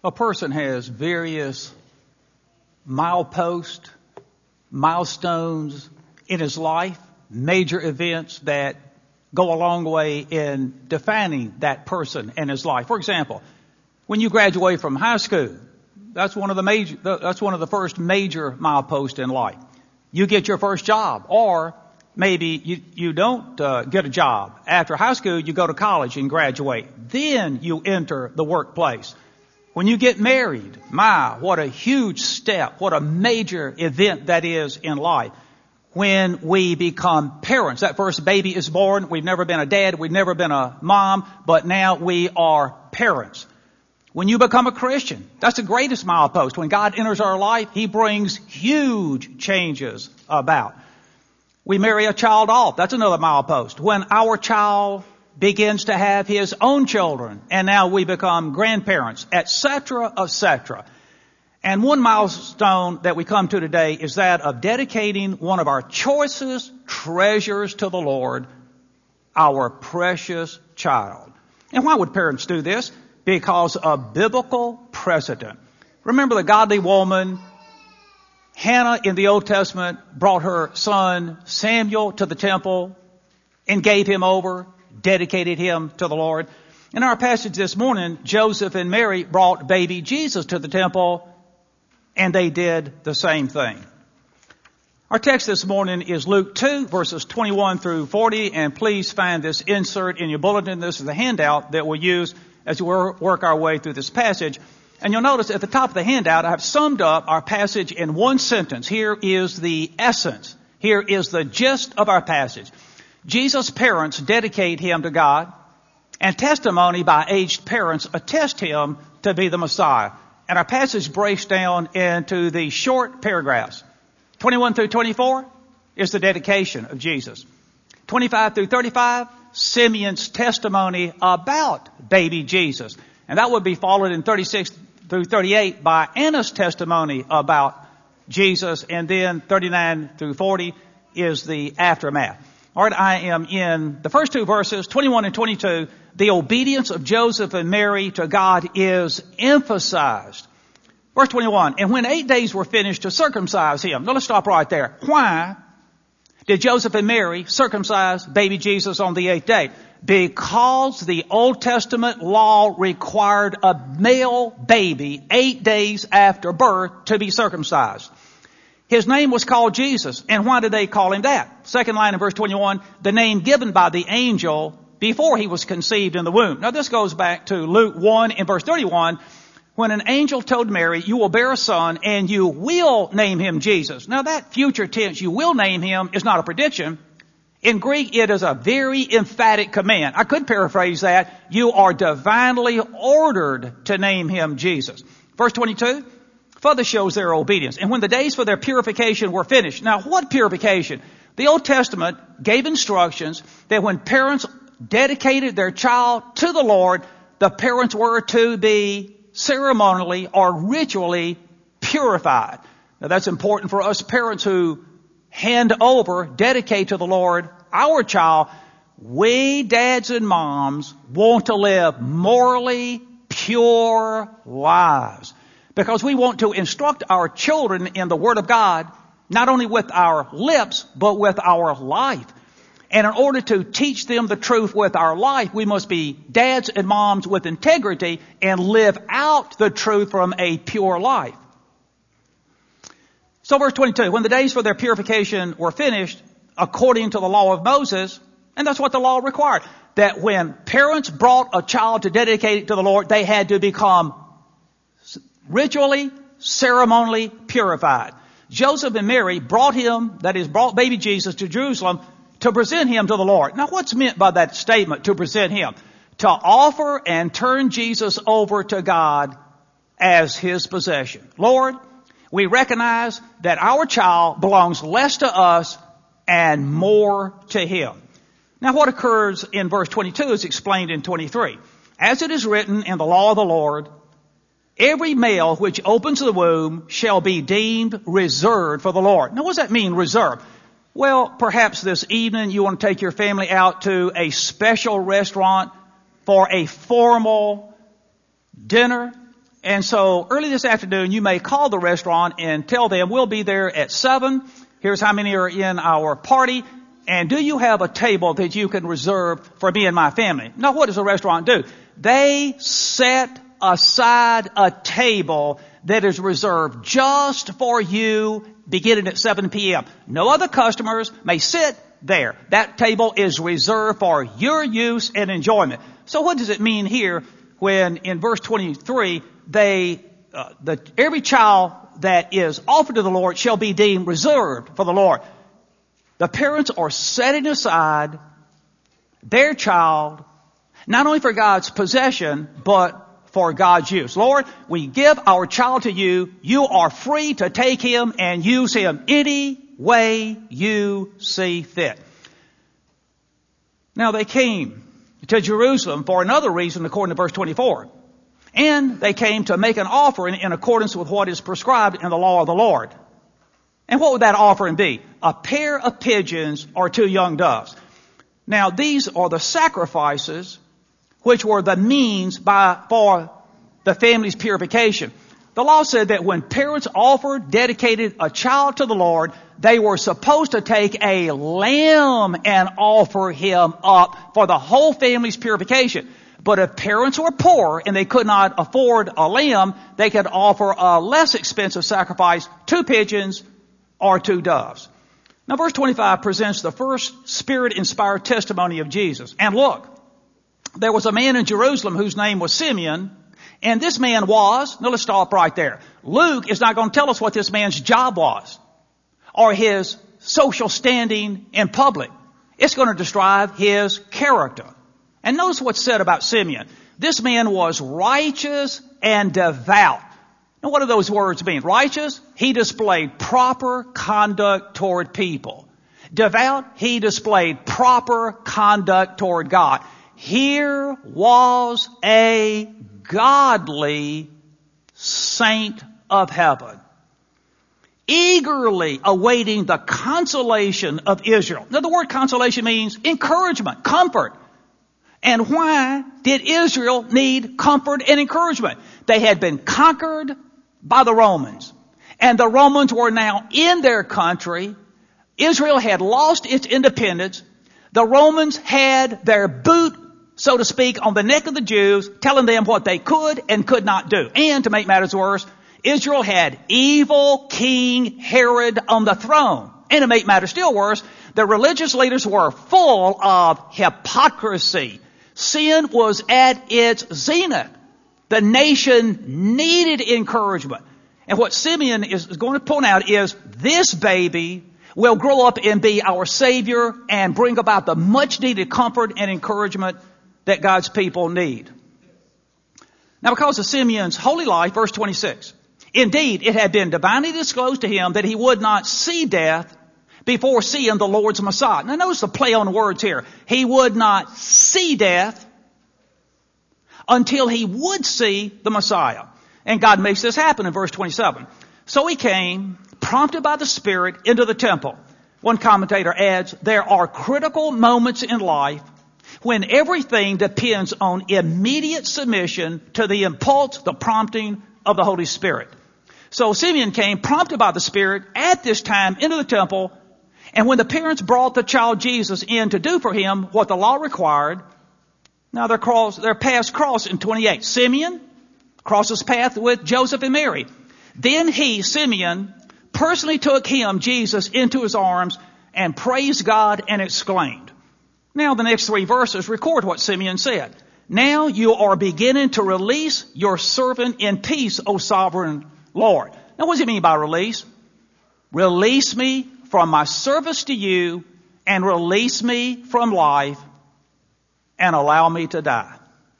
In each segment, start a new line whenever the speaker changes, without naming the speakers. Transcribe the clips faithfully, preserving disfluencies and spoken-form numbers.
A person has various mileposts, milestones in his life, major events that go a long way in defining that person and his life. For example, when you graduate from high school, that's one of the major, that's one of the first major mileposts in life. You get your first job, or maybe you, you don't uh, get a job. After high school, you go to college and graduate. Then you enter the workplace. When you get married, my, what a huge step, what a major event that is in life. When we become parents, that first baby is born. We've never been a dad. We've never been a mom, but now we are parents. When you become a Christian, that's the greatest milepost. When God enters our life, He brings huge changes about. We marry a child off. That's another milepost. When our child begins to have his own children, and now we become grandparents, et cetera, et cetera. And one milestone that we come to today is that of dedicating one of our choicest treasures to the Lord, our precious child. And why would parents do this? Because of biblical precedent. Remember the godly woman, Hannah in the Old Testament, brought her son Samuel to the temple and gave him over, dedicated him to the Lord. In our passage this morning, Joseph and Mary brought baby Jesus to the temple, and they did the same thing. Our text this morning is Luke two, verses twenty-one through forty, and please find this insert in your bulletin. This is the handout that we'll use as we work our way through this passage. And you'll notice at the top of the handout, I have summed up our passage in one sentence. Here is the essence. Here is the gist of our passage. Jesus' parents dedicate him to God, and testimony by aged parents attest him to be the Messiah. And our passage breaks down into the short paragraphs. twenty-one through twenty-four is the dedication of Jesus. twenty-five through thirty-five, Simeon's testimony about baby Jesus. And that would be followed in thirty-six through thirty-eight by Anna's testimony about Jesus. And then thirty-nine through forty is the aftermath. All right, I am in the first two verses, twenty-one and twenty-two. The obedience of Joseph and Mary to God is emphasized. Verse twenty-one, and when eight days were finished to circumcise him. Now let's stop right there. Why did Joseph and Mary circumcise baby Jesus on the eighth day? Because the Old Testament law required a male baby eight days after birth to be circumcised. His name was called Jesus. And why did they call him that? Second line in verse twenty-one, the name given by the angel before he was conceived in the womb. Now this goes back to Luke one in verse thirty-one, when an angel told Mary, you will bear a son and you will name him Jesus. Now that future tense, you will name him, is not a prediction. In Greek, it is a very emphatic command. I could paraphrase that. You are divinely ordered to name him Jesus. Verse twenty-two, further shows their obedience. And when the days for their purification were finished. Now what purification? The Old Testament gave instructions that when parents dedicated their child to the Lord, the parents were to be ceremonially or ritually purified. Now that's important for us parents who hand over, dedicate to the Lord our child. We dads and moms want to live morally pure lives because we want to instruct our children in the Word of God, not only with our lips, but with our life. And in order to teach them the truth with our life, we must be dads and moms with integrity and live out the truth from a pure life. So verse twenty-two, when the days for their purification were finished, according to the law of Moses, and that's what the law required, that when parents brought a child to dedicate it to the Lord, they had to become ritually, ceremonially purified. Joseph and Mary brought him, that is, brought baby Jesus to Jerusalem to present him to the Lord. Now what's meant by that statement, to present him? To offer and turn Jesus over to God as his possession. Lord, we recognize that our child belongs less to us and more to him. Now what occurs in verse twenty-two is explained in twenty-three. As it is written in the law of the Lord, every male which opens the womb shall be deemed reserved for the Lord. Now what does that mean, reserved? Well, perhaps this evening you want to take your family out to a special restaurant for a formal dinner, And so early this afternoon, you may call the restaurant and tell them we'll be there at seven. Here's how many are in our party. And do you have a table that you can reserve for me and my family? Now, what does the restaurant do? They set aside a table that is reserved just for you beginning at seven p.m. No other customers may sit there. That table is reserved for your use and enjoyment. So what does it mean here when in verse twenty-three, they, uh, the, every child that is offered to the Lord shall be deemed reserved for the Lord? The parents are setting aside their child, not only for God's possession, but for God's use. Lord, we give our child to you. You are free to take him and use him any way you see fit. Now they came to Jerusalem for another reason, according to verse twenty-four. And they came to make an offering in accordance with what is prescribed in the law of the Lord. And what would that offering be? A pair of pigeons or two young doves. Now these are the sacrifices which were the means by, for the family's purification. The law said that when parents offered, dedicated a child to the Lord, they were supposed to take a lamb and offer him up for the whole family's purification. But if parents were poor and they could not afford a lamb, they could offer a less expensive sacrifice, two pigeons or two doves. Now verse twenty-five presents the first Spirit-inspired testimony of Jesus. And look, there was a man in Jerusalem whose name was Simeon, and this man was, now let's stop right there. Luke is not going to tell us what this man's job was or his social standing in public. It's going to describe his character. And notice what's said about Simeon. This man was righteous and devout. Now what do those words mean? Righteous, he displayed proper conduct toward people. Devout, he displayed proper conduct toward God. Here was a godly saint of heaven, eagerly awaiting the consolation of Israel. Now the word consolation means encouragement, comfort. And why did Israel need comfort and encouragement? They had been conquered by the Romans, and the Romans were now in their country. Israel had lost its independence. The Romans had their boot, so to speak, on the neck of the Jews, telling them what they could and could not do. And to make matters worse, Israel had evil King Herod on the throne. And to make matters still worse, the religious leaders were full of hypocrisy. Sin was at its zenith. The nation needed encouragement. And what Simeon is going to point out is this baby will grow up and be our Savior and bring about the much needed comfort and encouragement that God's people need. Now because of Simeon's holy life, verse twenty-six, indeed it had been divinely disclosed to him that he would not see death before seeing the Lord's Messiah. Now notice the play on words here. He would not see death until he would see the Messiah. And God makes this happen in verse twenty-seven. So he came, prompted by the Spirit, into the temple. One commentator adds, there are critical moments in life when everything depends on immediate submission to the impulse, the prompting of the Holy Spirit. So Simeon came, prompted by the Spirit, at this time into the temple. And when the parents brought the child Jesus in to do for him what the law required, now their cross, their paths cross in twenty-eight. Simeon crosses path with Joseph and Mary. Then he, Simeon, personally took him, Jesus, into his arms and praised God and exclaimed. Now the next three verses record what Simeon said. Now you are beginning to release your servant in peace, O sovereign Lord. Now what does he mean by release? Release me from my service to you and release me from life and allow me to die.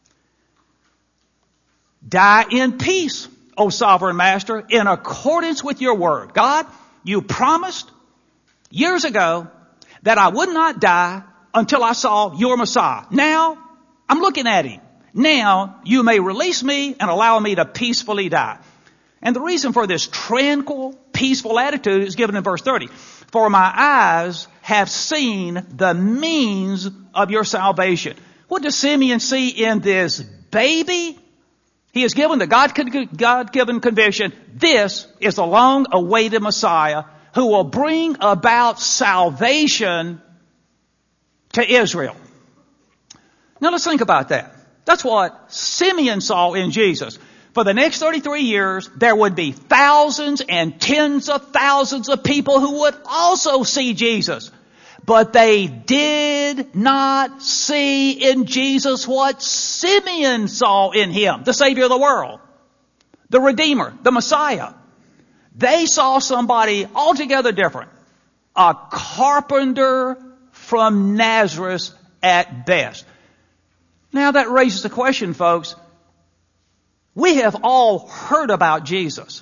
Die in peace, O sovereign master, in accordance with your word. God, you promised years ago that I would not die until I saw your Messiah. Now I'm looking at him. Now you may release me and allow me to peacefully die. And the reason for this tranquil, peaceful attitude is given in verse thirty. For my eyes have seen the means of your salvation. What does Simeon see in this baby? He is given the God-given conviction. This is the long-awaited Messiah who will bring about salvation to Israel. Now let's think about that. That's what Simeon saw in Jesus. For the next thirty-three years, there would be thousands and tens of thousands of people who would also see Jesus. But they did not see in Jesus what Simeon saw in him, the Savior of the world, the Redeemer, the Messiah. They saw somebody altogether different, a carpenter from Nazareth at best. Now that raises the question, folks. We have all heard about Jesus.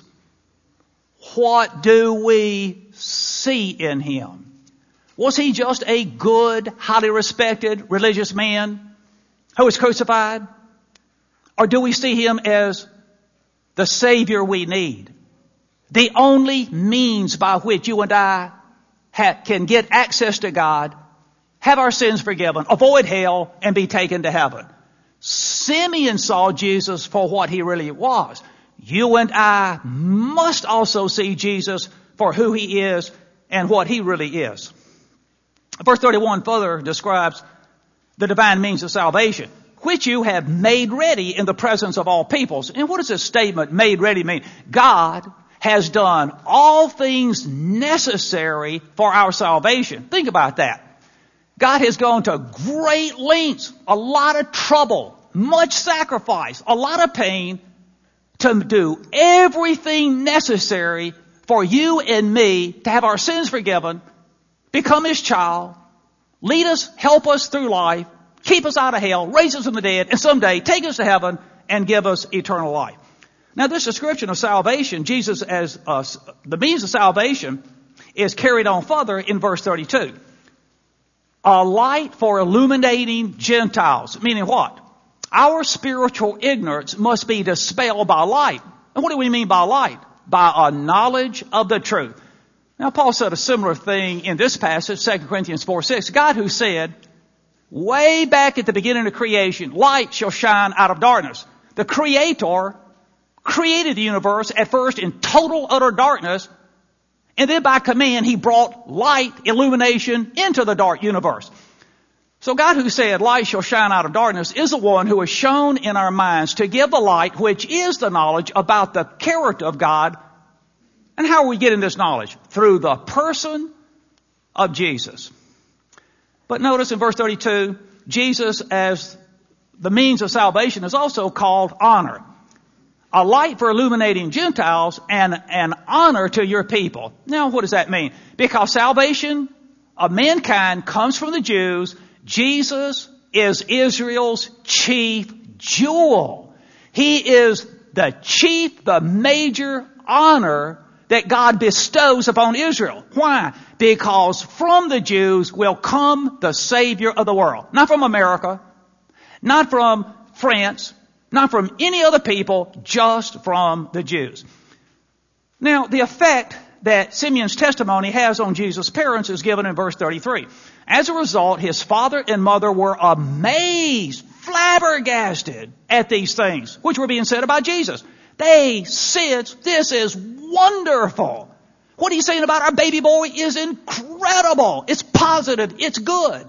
What do we see in him? Was he just a good, highly respected religious man who was crucified? Or do we see him as the Savior we need? The only means by which you and I ha- can get access to God, have our sins forgiven, avoid hell, and be taken to heaven. Simeon saw Jesus for what he really was. You and I must also see Jesus for who he is and what he really is. Verse thirty-one further describes the divine means of salvation, which you have made ready in the presence of all peoples. And what does this statement, made ready, mean? God has done all things necessary for our salvation. Think about that. God has gone to great lengths, a lot of trouble, much sacrifice, a lot of pain to do everything necessary for you and me to have our sins forgiven, become his child, lead us, help us through life, keep us out of hell, raise us from the dead, and someday take us to heaven and give us eternal life. Now this description of salvation, Jesus as uh, the means of salvation, is carried on further in verse thirty-two. A light for illuminating Gentiles. Meaning what? Our spiritual ignorance must be dispelled by light. And what do we mean by light? By a knowledge of the truth. Now Paul said a similar thing in this passage, Second Corinthians four six. God who said, way back at the beginning of creation, light shall shine out of darkness. The Creator created the universe at first in total utter darkness, and then by command he brought light, illumination into the dark universe. So God who said, light shall shine out of darkness, is the one who has shown in our minds to give the light, which is the knowledge about the character of God. And how are we getting this knowledge? Through the person of Jesus. But notice in verse thirty-two, Jesus as the means of salvation is also called honor. A light for illuminating Gentiles and an honor to your people. Now what does that mean? Because salvation of mankind comes from the Jews, Jesus is Israel's chief jewel. He is the chief, the major honor that God bestows upon Israel. Why? Because from the Jews will come the Savior of the world. Not from America, not from France, not from any other people, just from the Jews. Now, the effect that Simeon's testimony has on Jesus' parents is given in verse thirty-three. As a result, his father and mother were amazed, flabbergasted at these things, which were being said about Jesus. They said, this is wonderful. What he's saying about our baby boy is incredible. It's positive. It's good.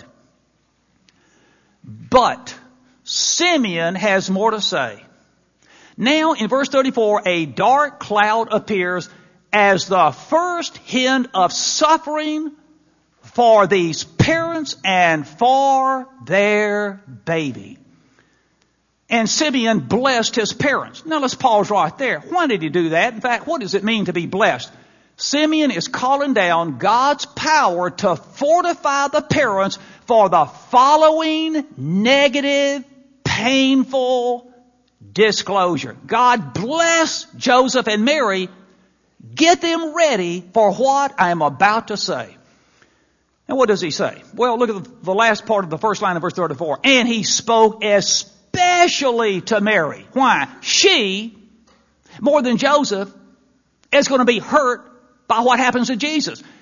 But Simeon has more to say. Now in verse thirty-four, a dark cloud appears as the first hint of suffering for these parents and for their baby. And Simeon blessed his parents. Now let's pause right there. Why did he do that? In fact, what does it mean to be blessed? Simeon is calling down God's power to fortify the parents for the following negative, painful disclosure. God bless Joseph and Mary. Get them ready for what I am about to say. And what does he say? Well, look at the last part of the first line of verse thirty-four. And he spoke especially to Mary. Why? She, more than Joseph, is going to be hurt by what happens to Jesus.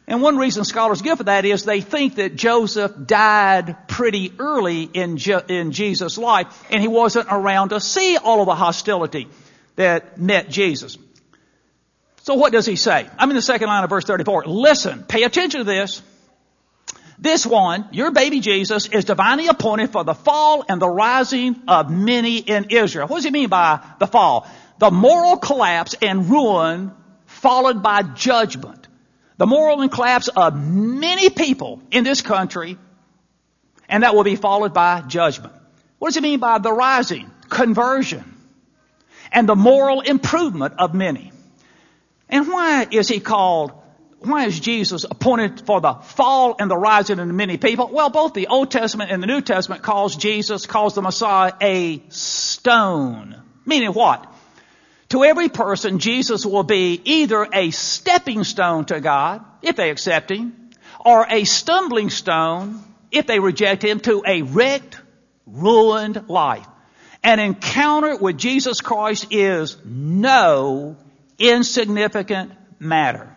And one reason scholars give for that is they think that Joseph died pretty early in, Je- in Jesus' life, and he wasn't around to see all of the hostility that met Jesus. So what does he say? I'm in the second line of verse thirty-four. Listen, pay attention to this. This one, your baby Jesus, is divinely appointed for the fall and the rising of many in Israel. What does he mean by the fall? The moral collapse and ruin followed by judgment. The moral collapse of many people in this country, and that will be followed by judgment. What does he mean by the rising? Conversion. And the moral improvement of many. And why is he called, why is Jesus appointed for the fall and the rising of many people? Well, both the Old Testament and the New Testament calls Jesus, calls the Messiah a stone. Meaning what? To every person, Jesus will be either a stepping stone to God, if they accept him, or a stumbling stone, if they reject him, to a wrecked, ruined life. An encounter with Jesus Christ is no insignificant matter.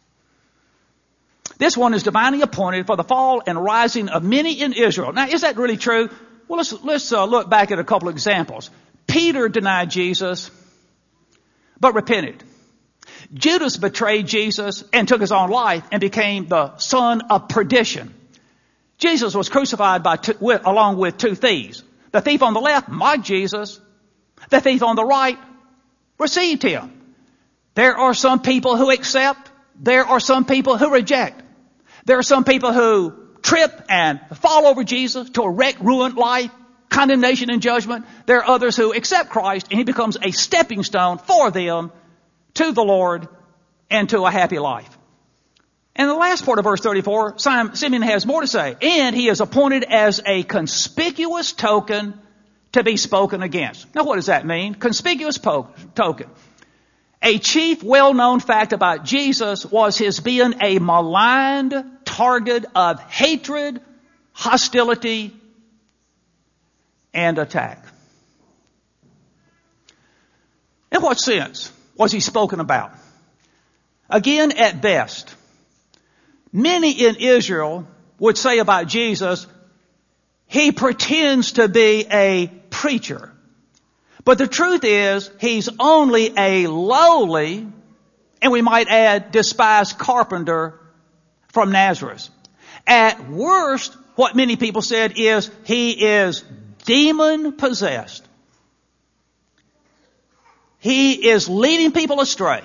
This one is divinely appointed for the fall and rising of many in Israel. Now, is that really true? Well, let's, let's uh, look back at a couple of examples. Peter denied Jesus, but repented. Judas betrayed Jesus and took his own life and became the son of perdition. Jesus was crucified by two, with, along with two thieves. The thief on the left mocked Jesus. The thief on the right received him. There are some people who accept. There are some people who reject. There are some people who trip and fall over Jesus to a wrecked, ruined life, condemnation and judgment. There are others who accept Christ and he becomes a stepping stone for them to the Lord and to a happy life. And the last part of verse thirty-four, Simeon has more to say. And he is appointed as a conspicuous token to be spoken against. Now what does that mean? Conspicuous po- token. A chief well-known fact about Jesus was his being a maligned target of hatred, hostility, and attack. In what sense was he spoken about? Again, at best, many in Israel would say about Jesus, he pretends to be a preacher. But the truth is, he's only a lowly, and we might add, despised carpenter from Nazareth. At worst, what many people said is, he is demon-possessed. He is leading people astray.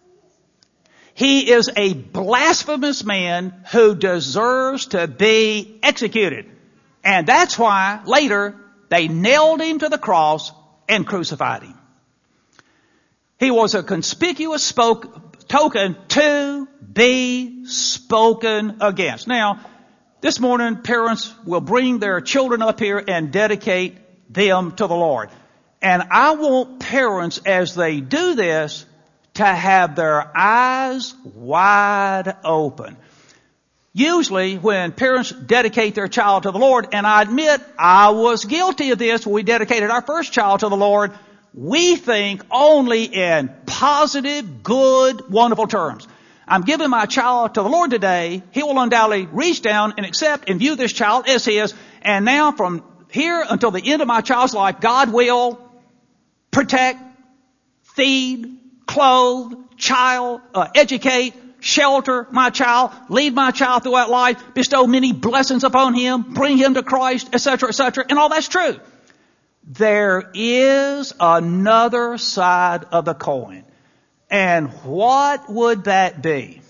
He is a blasphemous man who deserves to be executed. And that's why later they nailed him to the cross and crucified him. He was a conspicuous spoke, token to be spoken against. Now, this morning, parents will bring their children up here and dedicate them to the Lord. And I want parents, as they do this, to have their eyes wide open. Usually, when parents dedicate their child to the Lord, and I admit I was guilty of this when we dedicated our first child to the Lord, we think only in positive, good, wonderful terms. I'm giving my child to the Lord today. He will undoubtedly reach down and accept and view this child as his. And now from here until the end of my child's life, God will protect, feed, clothe, child, uh, educate, shelter my child, lead my child throughout life, bestow many blessings upon him, bring him to Christ, et cetera, et cetera. And all that's true. There is another side of the coin. And what would that be?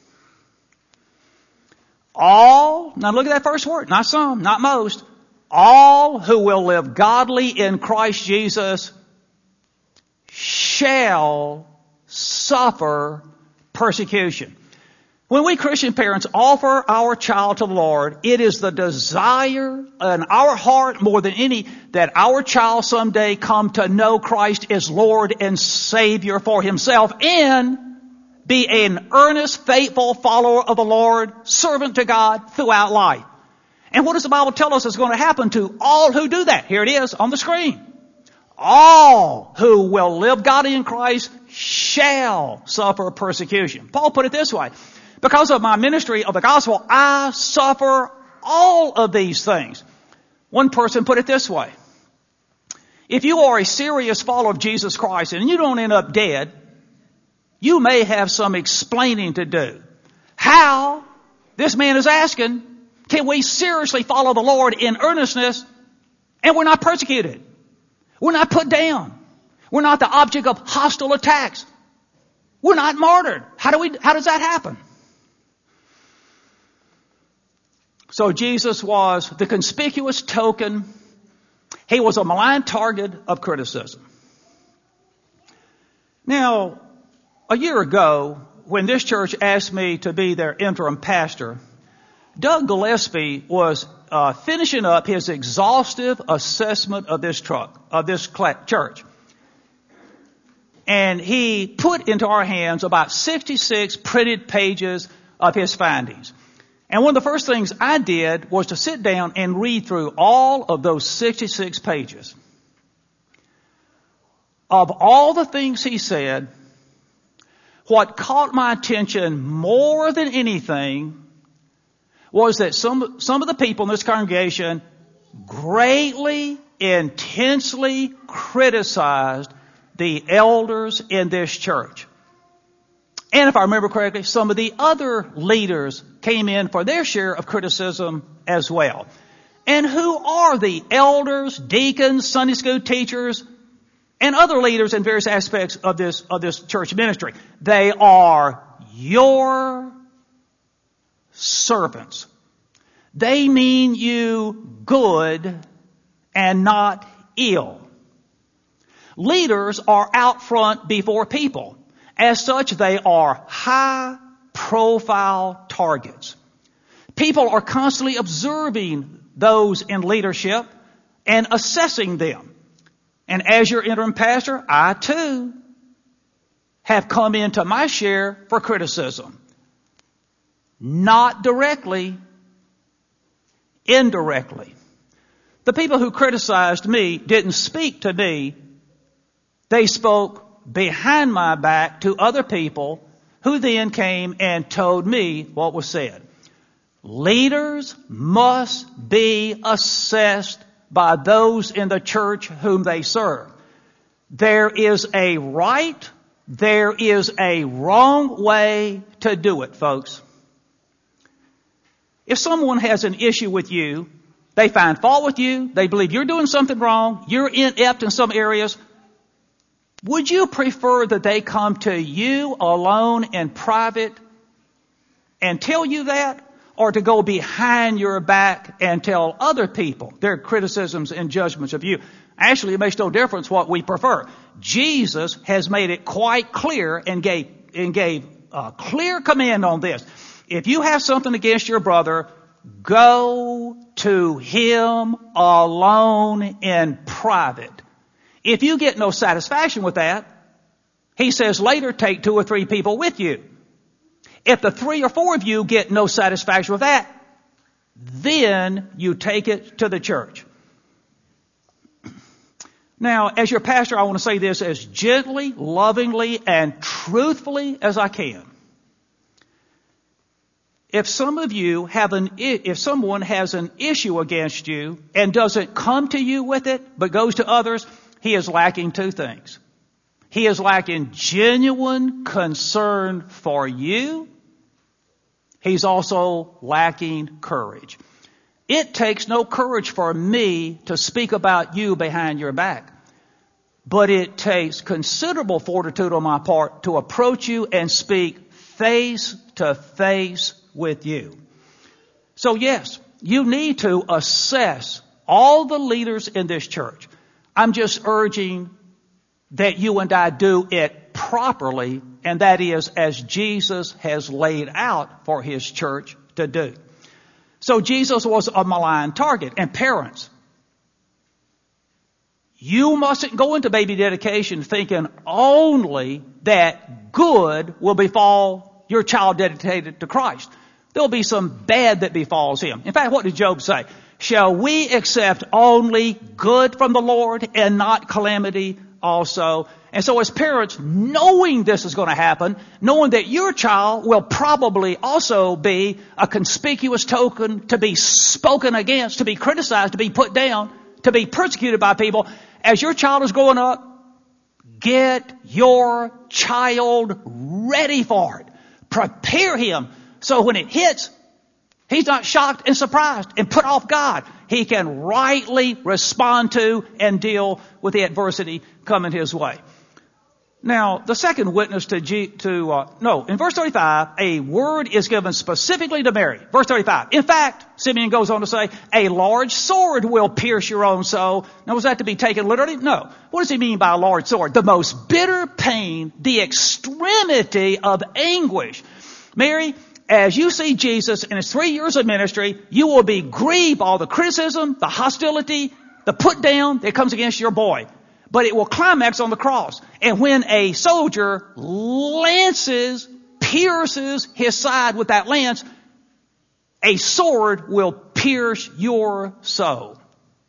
All, now look at that first word, not some, not most, all who will live godly in Christ Jesus shall suffer persecution. When we Christian parents offer our child to the Lord, it is the desire in our heart more than any that our child someday come to know Christ as Lord and Savior for himself and be an earnest, faithful follower of the Lord, servant to God throughout life. And what does the Bible tell us is going to happen to all who do that? Here it is on the screen. All who will live godly in Christ shall suffer persecution. Paul put it this way. Because of my ministry of the gospel, I suffer all of these things. One person put it this way. If you are a serious follower of Jesus Christ and you don't end up dead, you may have some explaining to do. How, this man is asking, can we seriously follow the Lord in earnestness and we're not persecuted? We're not put down. We're not the object of hostile attacks. We're not martyred. How do we, how does that happen? So Jesus was the conspicuous token. He was a malign target of criticism. Now, a year ago, when this church asked me to be their interim pastor, Doug Gillespie was uh, finishing up his exhaustive assessment of this truck, of this church. And he put into our hands about sixty-six printed pages of his findings. And one of the first things I did was to sit down and read through all of those sixty-six pages. Of all the things he said, what caught my attention more than anything was that some, some of the people in this congregation greatly, intensely criticized the elders in this church. And if I remember correctly, some of the other leaders came in for their share of criticism as well. And who are the elders, deacons, Sunday school teachers, and other leaders in various aspects of this, of this church ministry? They are your servants. They mean you good and not ill. Leaders are out front before people. As such, they are high-profile targets. People are constantly observing those in leadership and assessing them. And as your interim pastor, I too have come into my share for criticism. Not directly, indirectly. The people who criticized me didn't speak to me. They spoke behind my back to other people who then came and told me what was said. Leaders must be assessed by those in the church whom they serve. There is a right, there is a wrong way to do it, folks. If someone has an issue with you, they find fault with you, they believe you're doing something wrong, you're inept in some areas, would you prefer that they come to you alone in private and tell you that, or to go behind your back and tell other people their criticisms and judgments of you? Actually, it makes no difference what we prefer. Jesus has made it quite clear and gave, and gave a clear command on this. If you have something against your brother, go to him alone in private. If you get no satisfaction with that, he says later, take two or three people with you. If the three or four of you get no satisfaction with that, then you take it to the church. Now, as your pastor, I want to say this as gently, lovingly, and truthfully as I can. If some of you have an, if someone has an issue against you and doesn't come to you with it, but goes to others, he is lacking two things. He is lacking genuine concern for you. He's also lacking courage. It takes no courage for me to speak about you behind your back. But it takes considerable fortitude on my part to approach you and speak face to face with you. So yes, you need to assess all the leaders in this church. I'm just urging that you and I do it properly, and that is as Jesus has laid out for his church to do. So Jesus was a malign target. And parents, you mustn't go into baby dedication thinking only that good will befall your child dedicated to Christ. There'll be some bad that befalls him. In fact, what did Job say? Shall we accept only good from the Lord and not calamity also? And so as parents, knowing this is going to happen, knowing that your child will probably also be a conspicuous token to be spoken against, to be criticized, to be put down, to be persecuted by people, as your child is growing up, get your child ready for it. Prepare him so when it hits, he's not shocked and surprised and put off God. He can rightly respond to and deal with the adversity coming his way. Now, the second witness to, G, to uh, no, in verse thirty-five, a word is given specifically to Mary. Verse thirty-five. In fact, Simeon goes on to say, a large sword will pierce your own soul. Now, was that to be taken literally? No. What does he mean by a large sword? The most bitter pain, the extremity of anguish. Mary, as you see Jesus in his three years of ministry, you will be grieved by all the criticism, the hostility, the put down that comes against your boy. But it will climax on the cross. And when a soldier lances, pierces his side with that lance, a sword will pierce your soul.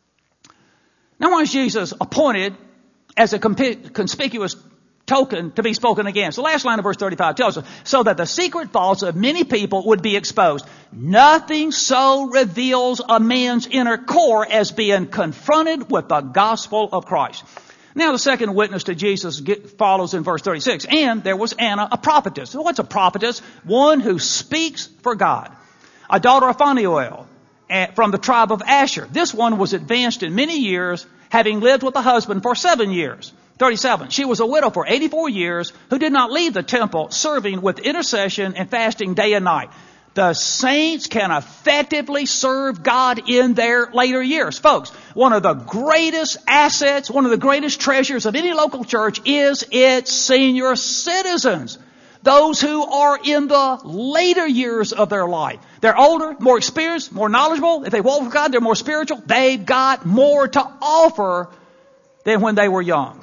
Now, why is Jesus appointed as a conspicuous token to be spoken against? The last line of verse thirty-five tells us, so that the secret faults of many people would be exposed. Nothing so reveals a man's inner core as being confronted with the gospel of Christ. Now the second witness to Jesus follows in verse thirty-six. And there was Anna, a prophetess. So what's a prophetess? One who speaks for God. A daughter of Phanuel from the tribe of Asher. This one was advanced in many years, having lived with a husband for seven years. thirty-seven. She was a widow for eighty-four years who did not leave the temple, serving with intercession and fasting day and night. The saints can effectively serve God in their later years. Folks, one of the greatest assets, one of the greatest treasures of any local church is its senior citizens. Those who are in the later years of their life. They're older, more experienced, more knowledgeable. If they walk with God, they're more spiritual. They've got more to offer than when they were young.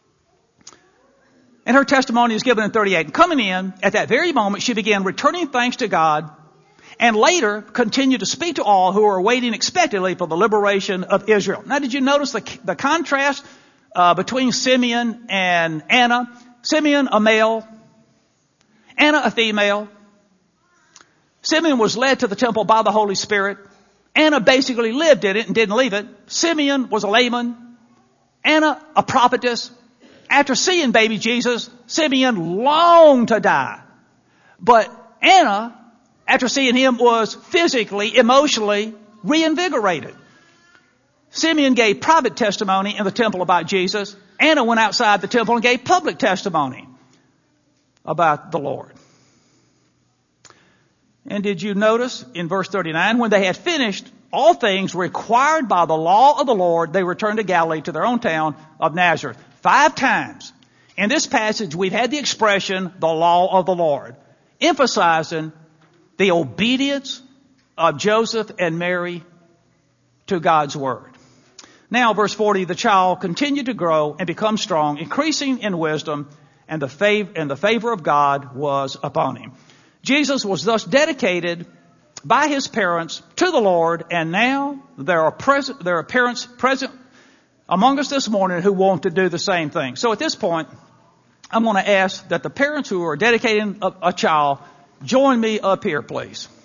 And her testimony is given in thirty-eight. And coming in, at that very moment, she began returning thanks to God, and later continued to speak to all who were waiting expectantly for the liberation of Israel. Now, did you notice the, the contrast uh, between Simeon and Anna? Simeon, a male. Anna, a female. Simeon was led to the temple by the Holy Spirit. Anna basically lived in it and didn't leave it. Simeon was a layman. Anna, a prophetess. After seeing baby Jesus, Simeon longed to die. But Anna, after seeing him, was physically, emotionally reinvigorated. Simeon gave private testimony in the temple about Jesus. Anna went outside the temple and gave public testimony about the Lord. And did you notice in verse thirty-nine, when they had finished all things required by the law of the Lord, they returned to Galilee, to their own town of Nazareth. Five times in this passage we've had the expression, the law of the Lord, emphasizing the obedience of Joseph and Mary to God's word. Now, verse forty, the child continued to grow and become strong, increasing in wisdom, and the favor, and the favor of God was upon him. Jesus was thus dedicated by his parents to the Lord, and now there are present, there are parents present among us this morning who want to do the same thing. So at this point, I'm going to ask that the parents who are dedicating a, a child join me up here, please.